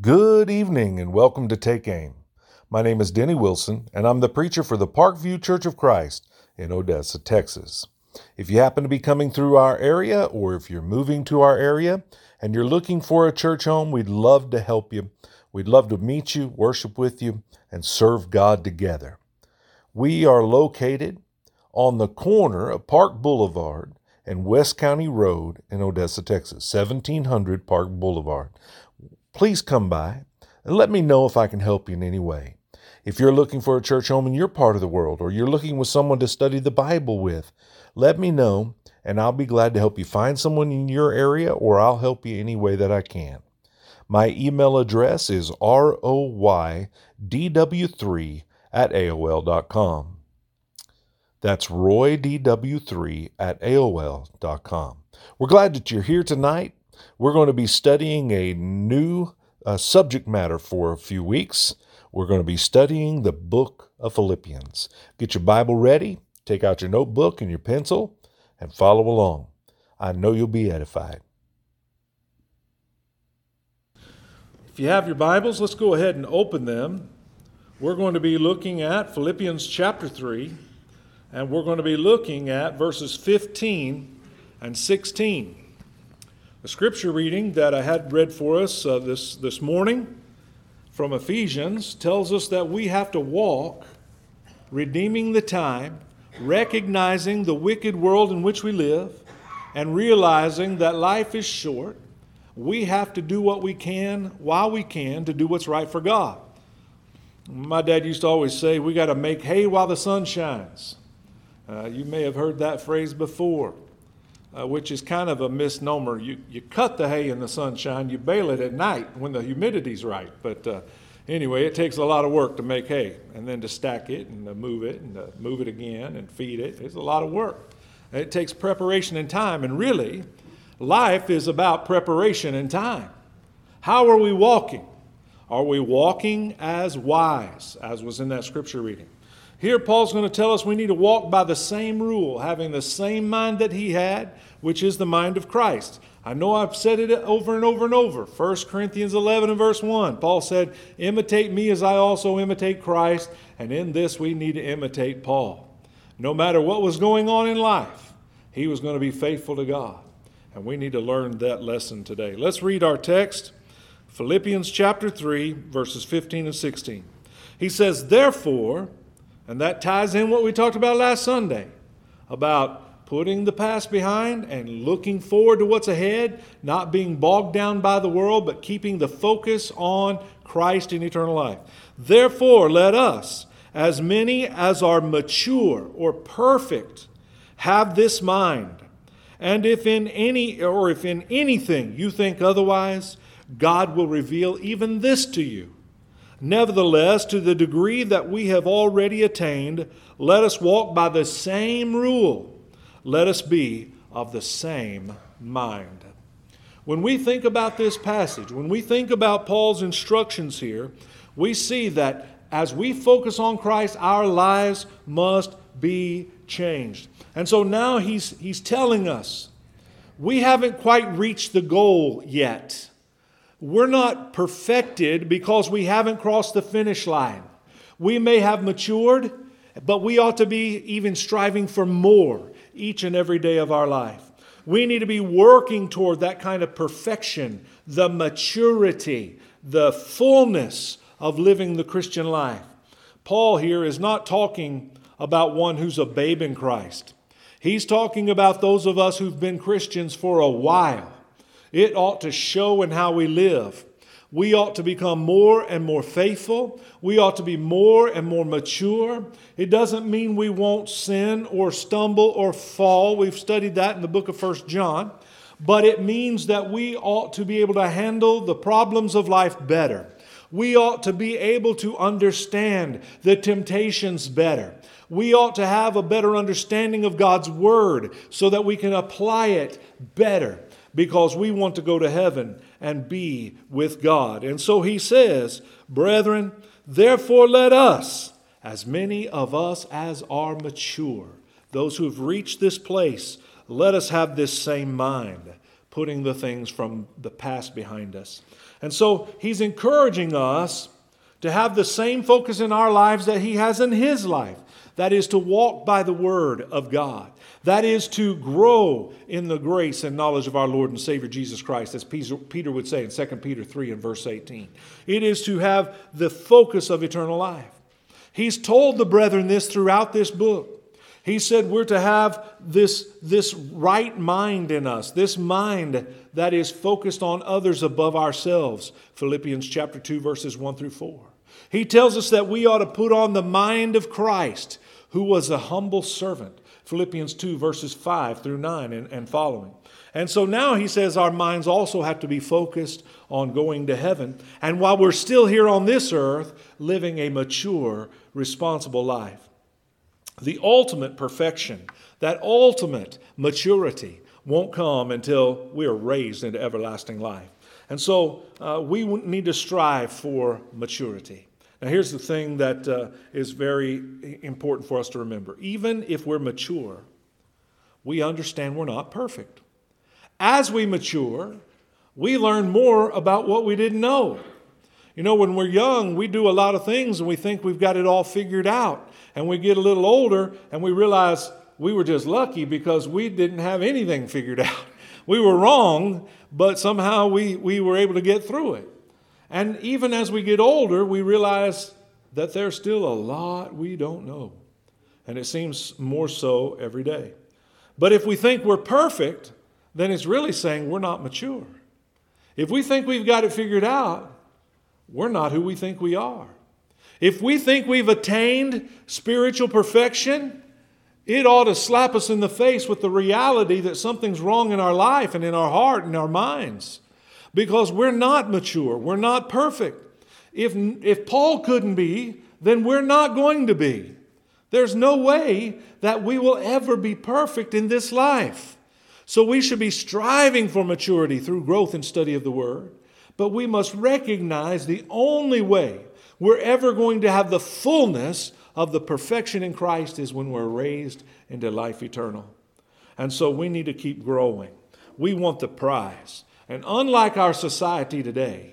Good evening and welcome to Take Aim. My name is Denny Wilson and I'm the preacher for the Parkview Church of Christ in Odessa, Texas. If you happen to be coming through our area or if you're moving to our area and you're looking for a church home, we'd love to help you. We'd love to meet you, worship with you, and serve God together. We are located on the corner of Park Boulevard and West County Road in Odessa, Texas, 1700 Park Boulevard. Please come by and let me know if I can help you in any way. If you're looking for a church home in your part of the world or you're looking with someone to study the Bible with, let me know and I'll be glad to help you find someone in your area or I'll help you any way that I can. My email address is roydw3@aol.com. That's roydw3@aol.com. We're glad that you're here tonight. We're going to be studying a new subject matter for a few weeks. We're going to be studying the book of Philippians. Get your Bible ready, take out your notebook and your pencil, and follow along. I know you'll be edified. If you have your Bibles, let's go ahead and open them. We're going to be looking at Philippians chapter 3, and we're going to be looking at verses 15 and 16. The scripture reading that I had read for us this morning from Ephesians tells us that we have to walk, redeeming the time, recognizing the wicked world in which we live, and realizing that life is short. We have to do what we can while we can to do what's right for God. My dad used to always say, we got to make hay while the sun shines. You may have heard that phrase before. Which is kind of a misnomer. You cut the hay in the sunshine, you bale it at night when the humidity's right. But anyway, it takes a lot of work to make hay, and then to stack it and to move it again and feed it. It's a lot of work. It takes preparation and time, and really, life is about preparation and time. How are we walking? Are we walking as wise, as was in that scripture reading? Here, Paul's going to tell us we need to walk by the same rule, having the same mind that he had, which is the mind of Christ. I know I've said it over and over and over. 1 Corinthians 11 and verse 1, Paul said, imitate me as I also imitate Christ, and in this we need to imitate Paul. No matter what was going on in life, he was going to be faithful to God, and we need to learn that lesson today. Let's read our text, Philippians chapter 3, verses 15 and 16. He says, therefore, and that ties in what we talked about last Sunday, about putting the past behind and looking forward to what's ahead, not being bogged down by the world, but keeping the focus on Christ in eternal life. Therefore, let us, as many as are mature or perfect, have this mind. And if in anything you think otherwise, God will reveal even this to you. Nevertheless, to the degree that we have already attained, let us walk by the same rule. Let us be of the same mind. When we think about this passage, when we think about Paul's instructions here, we see that as we focus on Christ, our lives must be changed. And so now he's telling us, we haven't quite reached the goal yet. We're not perfected because we haven't crossed the finish line. We may have matured, but we ought to be even striving for more each and every day of our life. We need to be working toward that kind of perfection, the maturity, the fullness of living the Christian life. Paul here is not talking about one who's a babe in Christ. He's talking about those of us who've been Christians for a while. It ought to show in how we live. We ought to become more and more faithful. We ought to be more and more mature. It doesn't mean we won't sin or stumble or fall. We've studied that in the book of 1 John. But it means that we ought to be able to handle the problems of life better. We ought to be able to understand the temptations better. We ought to have a better understanding of God's Word so that we can apply it better, because we want to go to heaven and be with God. And so he says, brethren, therefore let us, as many of us as are mature, those who have reached this place, let us have this same mind. putting the things from the past behind us. And so he's encouraging us to have the same focus in our lives that he has in his life. That is to walk by the Word of God. That is to grow in the grace and knowledge of our Lord and Savior Jesus Christ, as Peter would say in 2 Peter 3 and verse 18. It is to have the focus of eternal life. He's told the brethren this throughout this book. He said we're to have this right mind in us, this mind that is focused on others above ourselves. Philippians chapter 2, verses 1 through 4. He tells us that we ought to put on the mind of Christ, who was a humble servant. Philippians 2, verses 5 through 9 and following. And so now he says our minds also have to be focused on going to heaven. And while we're still here on this earth, living a mature, responsible life. The ultimate perfection, that ultimate maturity won't come until we are raised into everlasting life. And so we need to strive for maturity. Now here's the thing that is very important for us to remember. Even if we're mature, we understand we're not perfect. As we mature, we learn more about what we didn't know. You know, when we're young, we do a lot of things and we think we've got it all figured out. And we get a little older and we realize we were just lucky because we didn't have anything figured out. We were wrong, but somehow we were able to get through it. And even as we get older, we realize that there's still a lot we don't know. And it seems more so every day. But if we think we're perfect, then it's really saying we're not mature. If we think we've got it figured out, we're not who we think we are. If we think we've attained spiritual perfection, it ought to slap us in the face with the reality that something's wrong in our life and in our heart and our minds. Because we're not mature. We're not perfect. If Paul couldn't be, then we're not going to be. There's no way that we will ever be perfect in this life. So we should be striving for maturity through growth and study of the Word. But we must recognize the only way we're ever going to have the fullness of the perfection in Christ is when we're raised into life eternal. And so we need to keep growing. We want the prize. And unlike our society today,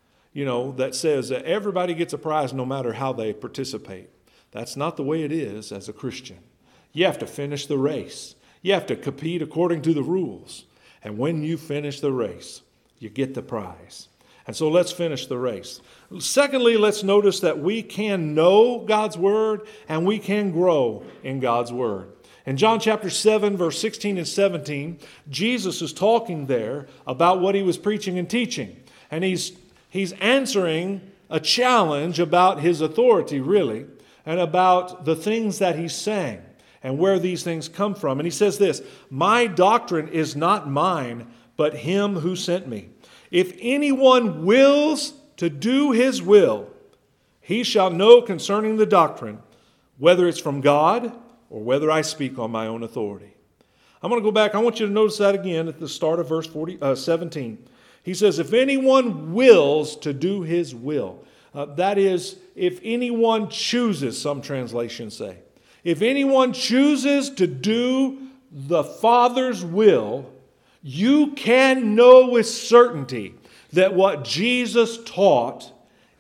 that says that everybody gets a prize no matter how they participate. That's not the way it is as a Christian. You have to finish the race. You have to compete according to the rules. And when you finish the race, you get the prize. And so let's finish the race. Secondly, let's notice that we can know God's Word and we can grow in God's Word. In John chapter 7, verse 16 and 17, Jesus is talking there about what he was preaching and teaching. And he's answering a challenge about his authority, really, and about the things that he's saying and where these things come from. And he says this, "My doctrine is not mine, but him who sent me. If anyone wills to do his will, he shall know concerning the doctrine, whether it's from God or whether I speak on my own authority." I'm going to go back. I want you to notice that again at the start of verse 17. He says, if anyone wills to do his will. That is, if anyone chooses, some translations say. If anyone chooses to do the Father's will, you can know with certainty that what Jesus taught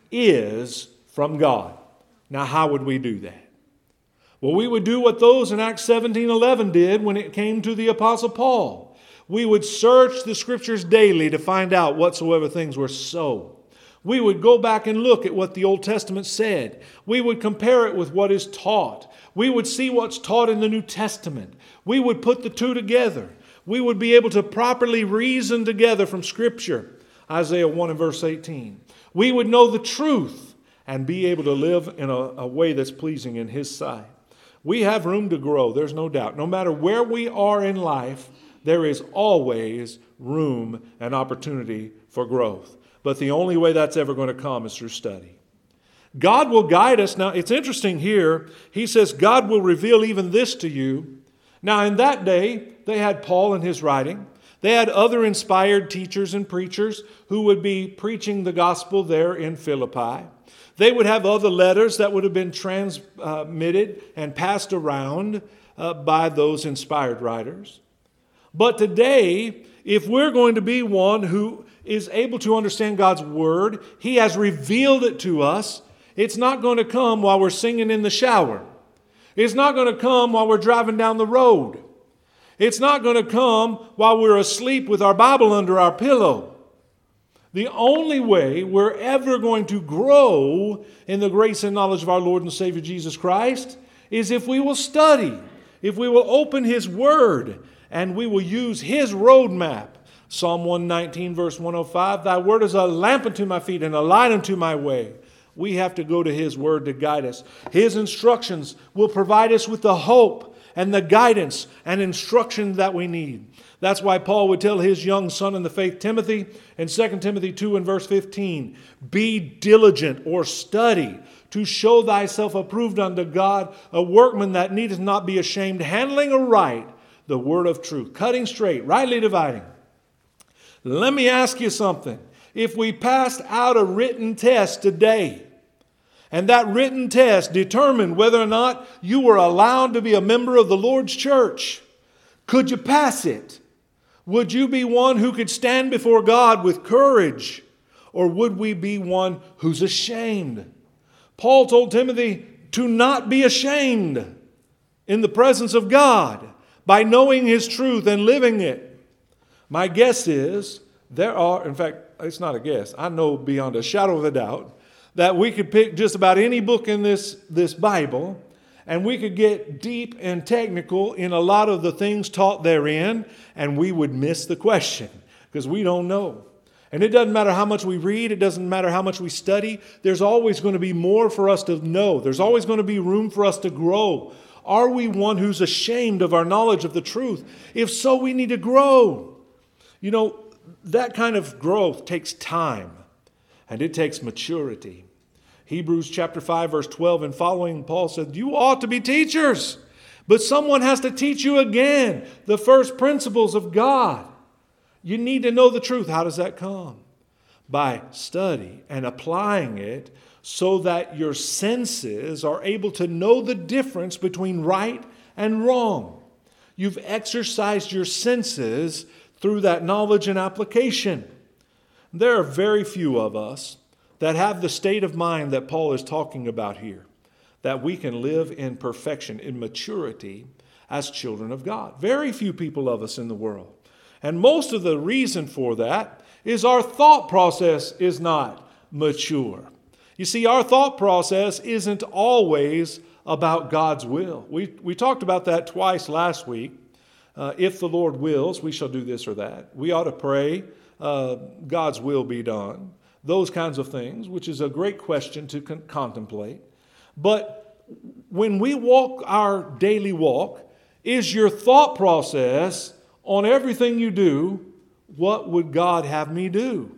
is from God. Now, how would we do that? Well, we would do what those in Acts 17:11 did when it came to the Apostle Paul. We would search the Scriptures daily to find out whatsoever things were so. We would go back and look at what the Old Testament said. We would compare it with what is taught. We would see what's taught in the New Testament. We would put the two together. We would be able to properly reason together from Scripture. Isaiah 1 and verse 18. We would know the truth and be able to live in a way that's pleasing in His sight. We have room to grow, there's no doubt. No matter where we are in life, there is always room and opportunity for growth. But the only way that's ever going to come is through study. God will guide us. Now, it's interesting here. He says, God will reveal even this to you. Now, in that day, they had Paul in his writing. They had other inspired teachers and preachers who would be preaching the gospel there in Philippi. They would have other letters that would have been transmitted and passed around by those inspired writers. But today, if we're going to be one who is able to understand God's Word, He has revealed it to us. It's not going to come while we're singing in the shower. It's not going to come while we're driving down the road. It's not going to come while we're asleep with our Bible under our pillow. The only way we're ever going to grow in the grace and knowledge of our Lord and Savior Jesus Christ is if we will study, if we will open His Word, and we will use His roadmap. Psalm 119, verse 105, Thy Word is a lamp unto my feet and a light unto my way. We have to go to His Word to guide us. His instructions will provide us with the hope and the guidance and instruction that we need. That's why Paul would tell his young son in the faith, Timothy, in 2 Timothy 2 and verse 15, Be diligent or study to show thyself approved unto God, a workman that needeth not be ashamed, handling aright the word of truth, cutting straight, rightly dividing. Let me ask you something. If we passed out a written test today, and that written test determined whether or not you were allowed to be a member of the Lord's church, could you pass it? Would you be one who could stand before God with courage? Or would we be one who's ashamed? Paul told Timothy to not be ashamed in the presence of God by knowing His truth and living it. My guess is in fact, it's not a guess, I know beyond a shadow of a doubt, that we could pick just about any book in this Bible, and we could get deep and technical in a lot of the things taught therein, and we would miss the question because we don't know. And it doesn't matter how much we read, it doesn't matter how much we study, there's always going to be more for us to know. There's always going to be room for us to grow. Are we one who's ashamed of our knowledge of the truth? If so, we need to grow. You know, that kind of growth takes time, and it takes maturity. Hebrews chapter 5, verse 12 and following, Paul said, You ought to be teachers, but someone has to teach you again the first principles of God. You need to know the truth. How does that come? By study and applying it so that your senses are able to know the difference between right and wrong. You've exercised your senses through that knowledge and application. There are very few of us that have the state of mind that Paul is talking about here, that we can live in perfection, in maturity as children of God. Very few people of us in the world. And most of the reason for that is our thought process is not mature. You see, our thought process isn't always about God's will. We talked about that twice last week. If the Lord wills, we shall do this or that. We ought to pray, God's will be done. Those kinds of things, which is a great question to contemplate. But when we walk our daily walk, is your thought process on everything you do, what would God have me do?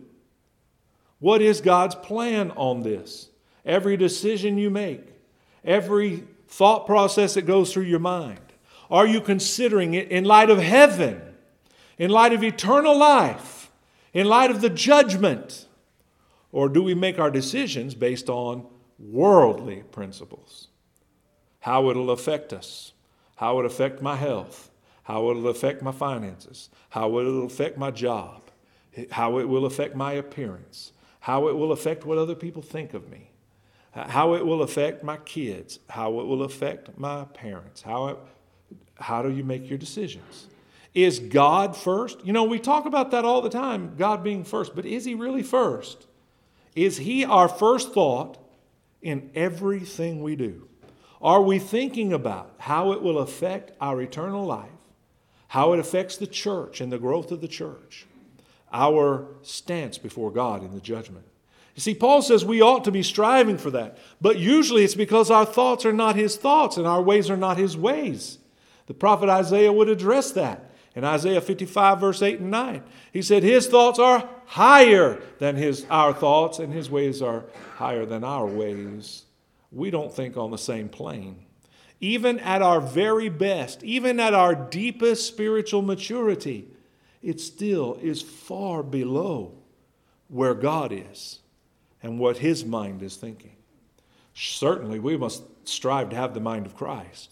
What is God's plan on this? Every decision you make, every thought process that goes through your mind, are you considering it in light of heaven, in light of eternal life, in light of the judgment? Or do we make our decisions based on worldly principles? How it'll affect us, how it'll affect my health, how it'll affect my finances, how it'll affect my job, how it will affect my appearance, how it will affect what other people think of me, how it will affect my kids, how it will affect my parents. How do you make your decisions? Is God first? You know, we talk about that all the time, God being first, but is He really first? Is He our first thought in everything we do? Are we thinking about how it will affect our eternal life, how it affects the church and the growth of the church, our stance before God in the judgment? You see, Paul says we ought to be striving for that, but usually it's because our thoughts are not His thoughts and our ways are not His ways. The prophet Isaiah would address that. In Isaiah 55, verse 8 and 9, he said, His thoughts are higher than our thoughts, and His ways are higher than our ways. We don't think on the same plane. Even at our very best, even at our deepest spiritual maturity, it still is far below where God is and what His mind is thinking. Certainly, we must strive to have the mind of Christ.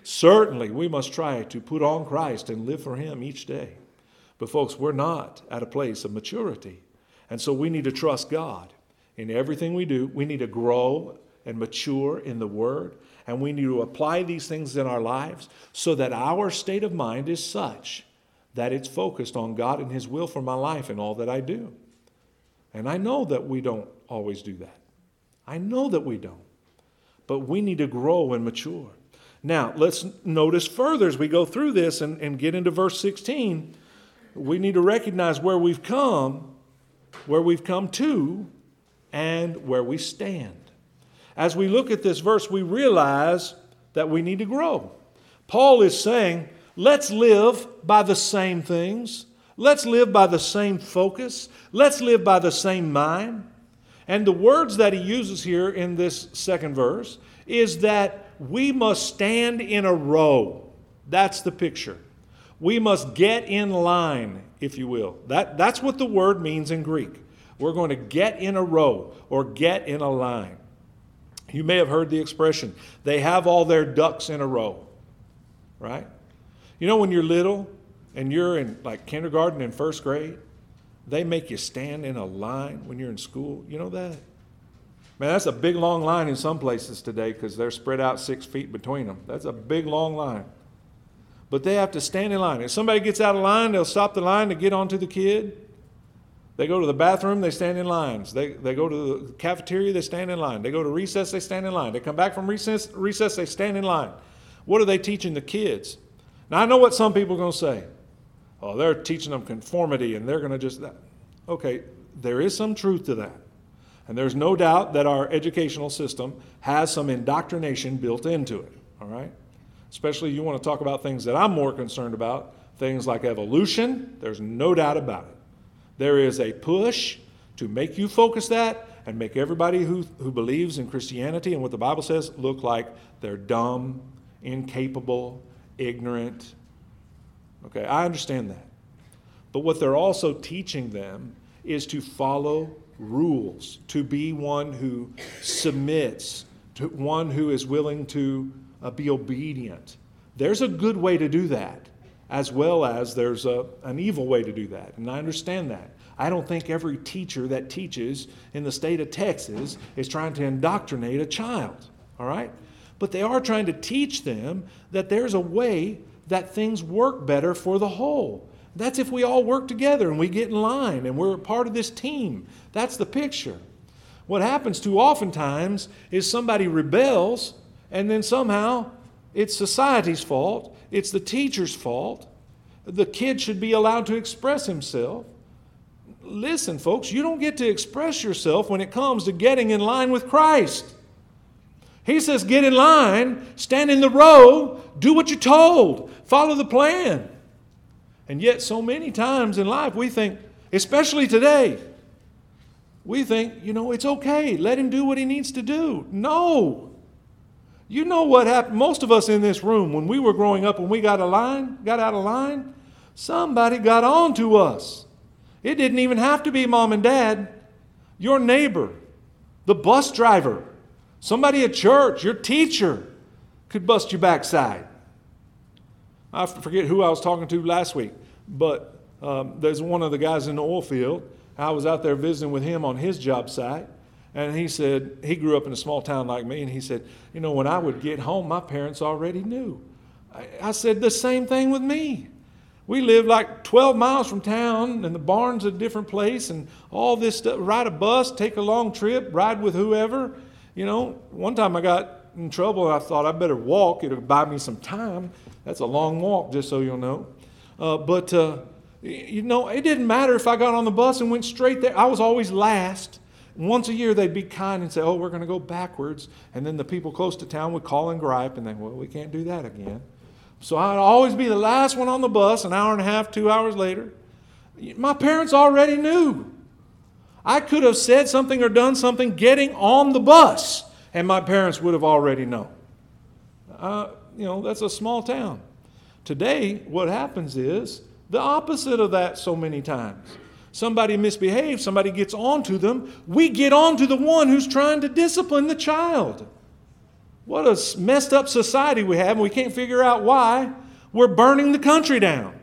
Certainly, we must try to put on Christ and live for Him each day. But folks, we're not at a place of maturity. And so we need to trust God in everything we do. We need to grow and mature in the Word. And we need to apply these things in our lives so that our state of mind is such that it's focused on God and His will for my life and all that I do. And I know that we don't always do that. I know that we don't. But we need to grow and mature. Now, let's notice further as we go through this and get into verse 16, we need to recognize where we've come to, and where we stand. As we look at this verse, we realize that we need to grow. Paul is saying, let's live by the same things. Let's live by the same focus. Let's live by the same mind. And the words that he uses here in this second verse is that we must stand in a row. That's the picture. We must get in line, if you will. That's what the word means in Greek. We're going to get in a row or get in a line. You may have heard the expression, they have all their ducks in a row, right? You know, when you're little and you're in like kindergarten and first grade, they make you stand in a line when you're in school. You know that? Man, that's a big, long line in some places today because they're spread out 6 feet between them. That's a big, long line. But they have to stand in line. If somebody gets out of line, they'll stop the line to get onto the kid. They go to the bathroom, they stand in lines. They go to the cafeteria, they stand in line. They go to recess, they stand in line. They come back from recess, they stand in line. What are they teaching the kids? Now, I know what some people are going to say. Oh, they're teaching them conformity and they're going to just... Okay, there is some truth to that. And there's no doubt that our educational system has some indoctrination built into it, all right? Especially you want to talk about things that I'm more concerned about, things like evolution. There's no doubt about it. There is a push to make you focus that and make everybody who believes in Christianity and what the Bible says look like they're dumb, incapable, ignorant. Okay, I understand that. But what they're also teaching them is to follow rules, to be one who submits, to one who is willing to be obedient. There's a good way to do that, as well as there's an evil way to do that. And I understand that. I don't think every teacher that teaches in the state of Texas is trying to indoctrinate a child, all right? But they are trying to teach them that there's a way that things work better for the whole. That's if we all work together and we get in line and we're part of this team. That's the picture. What happens too oftentimes is somebody rebels and then somehow it's society's fault. It's the teacher's fault. The kid should be allowed to express himself. Listen, folks, you don't get to express yourself when it comes to getting in line with Christ. He says, get in line, stand in the row, do what you're told, follow the plan. And yet so many times in life we think, especially today, we think, it's okay. Let him do what he needs to do. No. You know what happened? Most of us in this room, when we were growing up, when we got out of line, somebody got on to us. It didn't even have to be mom and dad. Your neighbor, the bus driver, somebody at church, your teacher could bust your backside. I forget who I was talking to last week, but there's one of the guys in the oil field. I was out there visiting with him on his job site, and he said, he grew up in a small town like me, and he said, when I would get home, my parents already knew. I said, the same thing with me. We lived like 12 miles from town, and the barn's a different place, and all this stuff. Ride a bus, take a long trip, ride with whoever. One time I got in trouble, and I thought I better walk. It'll buy me some time. That's a long walk, just so you'll know. But it didn't matter if I got on the bus and went straight there. I was always last. Once a year, they'd be kind and say, we're going to go backwards. And then the people close to town would call and gripe, and then, we can't do that again. So I'd always be the last one on the bus, an hour and a half, 2 hours later. My parents already knew. I could have said something or done something getting on the bus, and my parents would have already known. That's a small town. Today, what happens is the opposite of that so many times. Somebody misbehaves, somebody gets on to them. We get on to the one who's trying to discipline the child. What a messed up society we have, and we can't figure out why. We're burning the country down.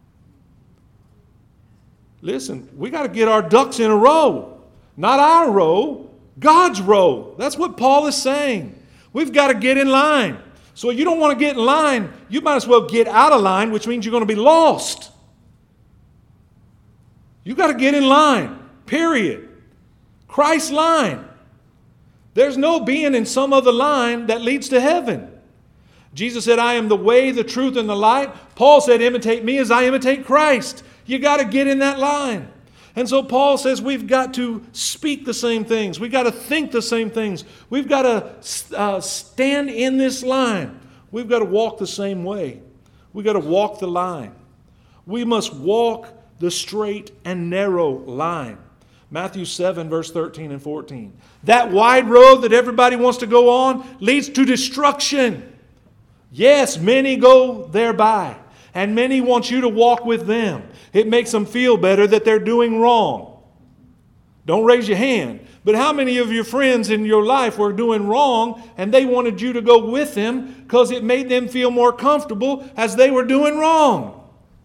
Listen, we got to get our ducks in a row. Not our row, God's row. That's what Paul is saying. We've got to get in line. So if you don't want to get in line, you might as well get out of line, which means you're going to be lost. You've got to get in line, period. Christ's line. There's no being in some other line that leads to heaven. Jesus said, I am the way, the truth, and the light. Paul said, imitate me as I imitate Christ. You got to get in that line. And so Paul says we've got to speak the same things. We've got to think the same things. We've got to stand in this line. We've got to walk the same way. We've got to walk the line. We must walk the straight and narrow line. Matthew 7, verse 13 and 14. That wide road that everybody wants to go on leads to destruction. Yes, many go thereby, and many want you to walk with them. It makes them feel better that they're doing wrong. Don't raise your hand. But how many of your friends in your life were doing wrong and they wanted you to go with them because it made them feel more comfortable as they were doing wrong?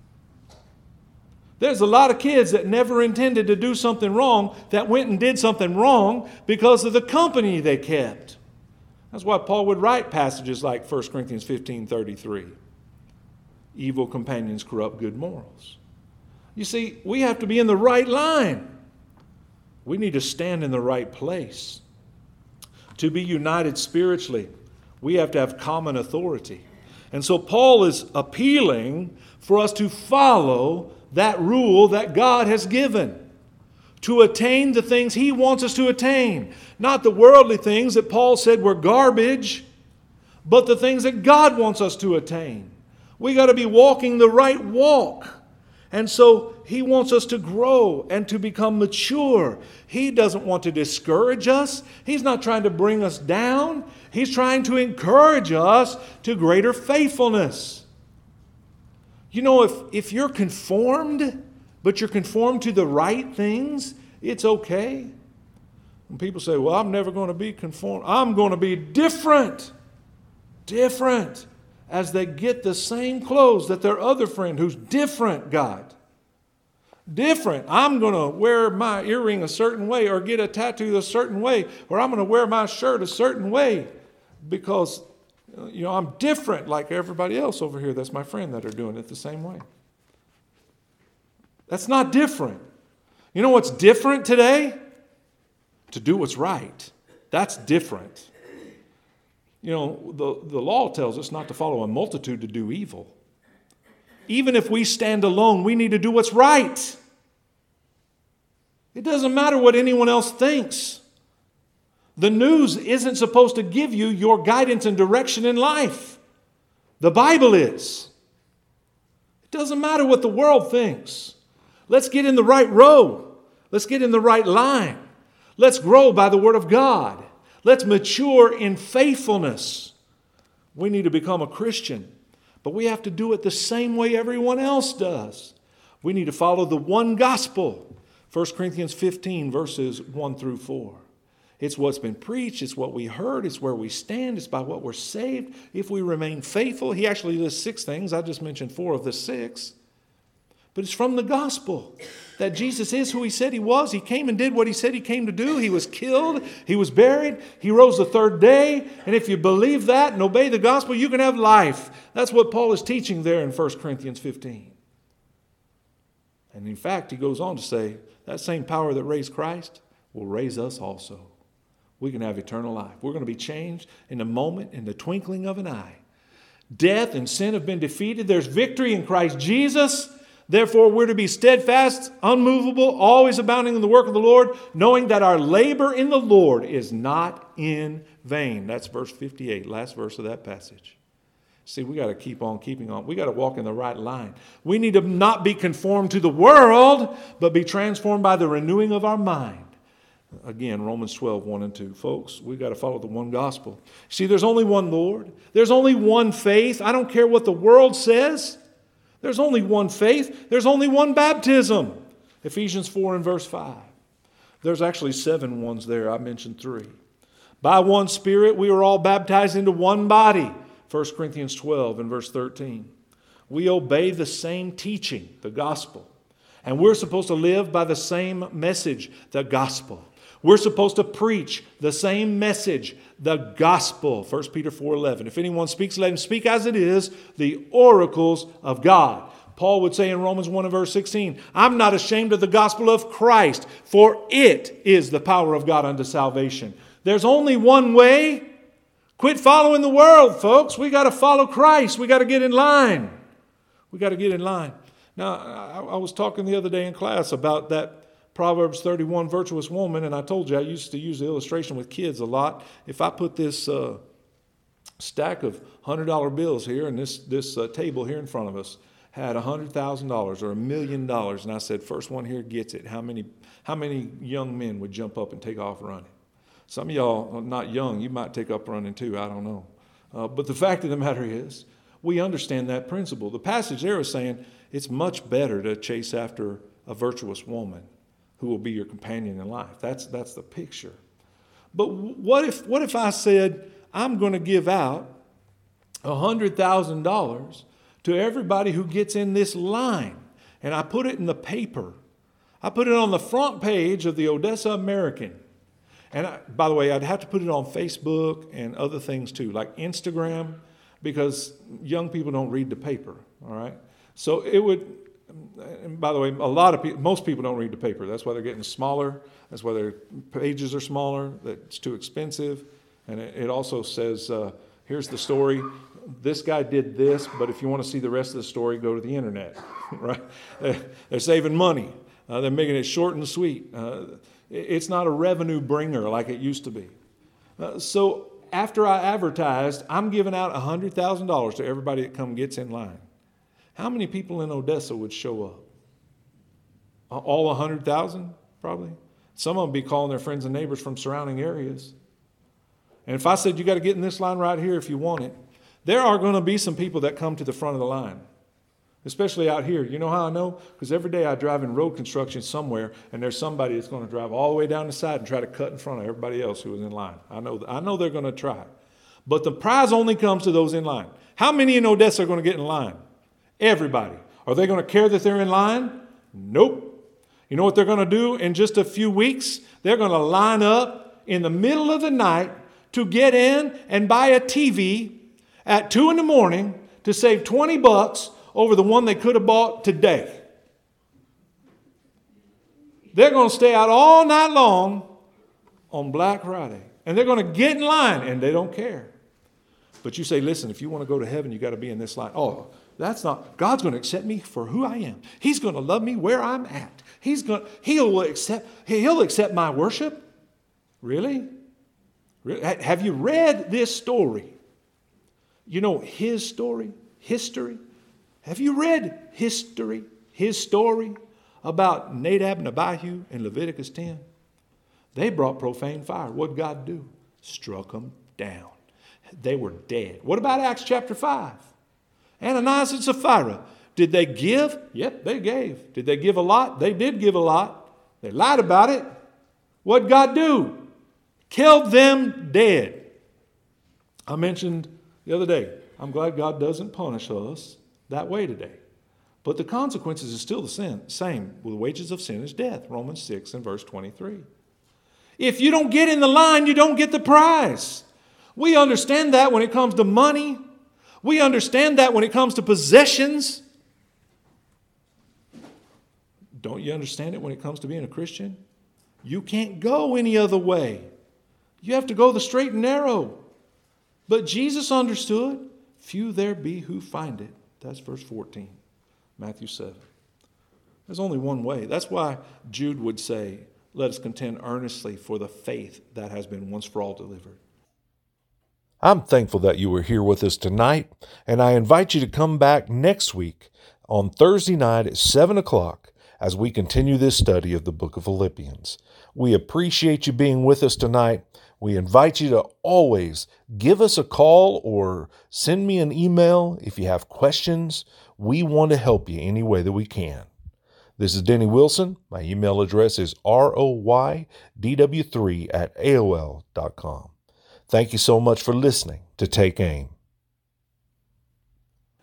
There's a lot of kids that never intended to do something wrong that went and did something wrong because of the company they kept. That's why Paul would write passages like 1 Corinthians 15:33. Evil companions corrupt good morals. You see, we have to be in the right line. We need to stand in the right place. To be united spiritually, we have to have common authority. And so Paul is appealing for us to follow that rule that God has given to attain the things He wants us to attain. Not the worldly things that Paul said were garbage, but the things that God wants us to attain. We got to be walking the right walk. And so He wants us to grow and to become mature. He doesn't want to discourage us. He's not trying to bring us down. He's trying to encourage us to greater faithfulness. You know, if you're conformed, but you're conformed to the right things, it's okay. When people say, well, I'm never going to be conformed. I'm going to be different. Different. As they get the same clothes that their other friend who's different got. Different. I'm going to wear my earring a certain way or get a tattoo a certain way, or I'm going to wear my shirt a certain way because, I'm different like everybody else over here that's my friend that are doing it the same way. That's not different. You know what's different today? To do what's right. That's different. The law tells us not to follow a multitude to do evil. Even if we stand alone, we need to do what's right. It doesn't matter what anyone else thinks. The news isn't supposed to give you your guidance and direction in life. The Bible is. It doesn't matter what the world thinks. Let's get in the right row. Let's get in the right line. Let's grow by the Word of God. Let's mature in faithfulness. We need to become a Christian, but we have to do it the same way everyone else does. We need to follow the one gospel. 1 Corinthians 15, verses 1 through 4. It's what's been preached. It's what we heard. It's where we stand. It's by what we're saved. If we remain faithful, he actually lists 6 things. I just mentioned 4 of the 6. But it's from the gospel that Jesus is who He said He was. He came and did what He said He came to do. He was killed. He was buried. He rose the 3rd day. And if you believe that and obey the gospel, you can have life. That's what Paul is teaching there in 1 Corinthians 15. And in fact, he goes on to say, that same power that raised Christ will raise us also. We can have eternal life. We're going to be changed in a moment, in the twinkling of an eye. Death and sin have been defeated. There's victory in Christ Jesus. Therefore, we're to be steadfast, unmovable, always abounding in the work of the Lord, knowing that our labor in the Lord is not in vain. That's verse 58, last verse of that passage. See, we got to keep on keeping on. We got to walk in the right line. We need to not be conformed to the world, but be transformed by the renewing of our mind. Again, Romans 12, 1 and 2. Folks, we've got to follow the one gospel. See, there's only one Lord. There's only one faith. I don't care what the world says. There's only one faith. There's only one baptism. Ephesians 4 and verse 5. There's actually 7 ones there. I mentioned 3. By one Spirit we were all baptized into one body. 1 Corinthians 12 and verse 13. We obey the same teaching, the gospel. And we're supposed to live by the same message, the gospel. We're supposed to preach the same message, the gospel. 1 Peter 4:11. If anyone speaks, let him speak as it is, the oracles of God. Paul would say in Romans 1 and verse 16, I'm not ashamed of the gospel of Christ, for it is the power of God unto salvation. There's only one way. Quit following the world, folks. We got to follow Christ. We got to get in line. We got to get in line. Now, I was talking the other day in class about that Proverbs 31 virtuous woman, and I told you I used to use the illustration with kids a lot. If I put this stack of $100 bills here and this table here in front of us had $100,000 or $1 million, and I said, first one here gets it, how many young men would jump up and take off running? Some of y'all are not young. You might take up running too. I don't know. But the fact of the matter is, we understand that principle. The passage there is saying it's much better to chase after a virtuous woman who will be your companion in life. That's the picture. But what if I said, I'm going to give out $100,000 to everybody who gets in this line, and I put it in the paper. I put it on the front page of the Odessa American. And by the way, I'd have to put it on Facebook and other things too, like Instagram, because young people don't read the paper, all right? So it would, and by the way, most people don't read the paper. That's why they're getting smaller. That's why their pages are smaller. That's too expensive. And it also says, here's the story. This guy did this, but if you want to see the rest of the story, go to the internet, right? They're saving money. They're making it short and sweet. It's not a revenue bringer like it used to be. So after I advertised, I'm giving out $100,000 to everybody that gets in line. How many people in Odessa would show up? All 100,000, probably. Some of them be calling their friends and neighbors from surrounding areas. And if I said, you got to get in this line right here if you want it, there are going to be some people that come to the front of the line. Especially out here. You know how I know? Because every day I drive in road construction somewhere, and there's somebody that's going to drive all the way down the side and try to cut in front of everybody else who is in line. I know they're going to try. But the prize only comes to those in line. How many in Odessa are going to get in line? Everybody. Are they going to care that they're in line? Nope. You know what they're going to do in just a few weeks? They're going to line up in the middle of the night to get in and buy a TV at 2 a.m. to save $20 over the one they could have bought today. They're going to stay out all night long on Black Friday. And they're going to get in line, and they don't care. But you say, listen, if you want to go to heaven, you got to be in this line. Oh, that's not, God's going to accept me for who I am. He's going to love me where I'm at. He'll accept my worship. Really? Have you read this story? You know his story, history. Have you read history, his story about Nadab and Abihu in Leviticus 10? They brought profane fire. What did God do? Struck them down. They were dead. What about Acts chapter 5? Ananias and Sapphira. Did they give? Yep, they gave. Did they give a lot? They did give a lot. They lied about it. What did God do? Killed them dead. I mentioned the other day, I'm glad God doesn't punish us that way today. But the consequences are still the same. Well, the wages of sin is death. Romans 6 and verse 23. If you don't get in the line, you don't get the prize. We understand that when it comes to money. We understand that when it comes to possessions. Don't you understand it when it comes to being a Christian? You can't go any other way. You have to go the straight and narrow. But Jesus understood, few there be who find it. That's verse 14, Matthew 7. There's only one way. That's why Jude would say, let us contend earnestly for the faith that has been once for all delivered. I'm thankful that you were here with us tonight, and I invite you to come back next week on Thursday night at 7 o'clock as we continue this study of the book of Philippians. We appreciate you being with us tonight. We invite you to always give us a call or send me an email if you have questions. We want to help you any way that we can. This is Denny Wilson. My email address is roydw3@aol.com. Thank you so much for listening to Take Aim.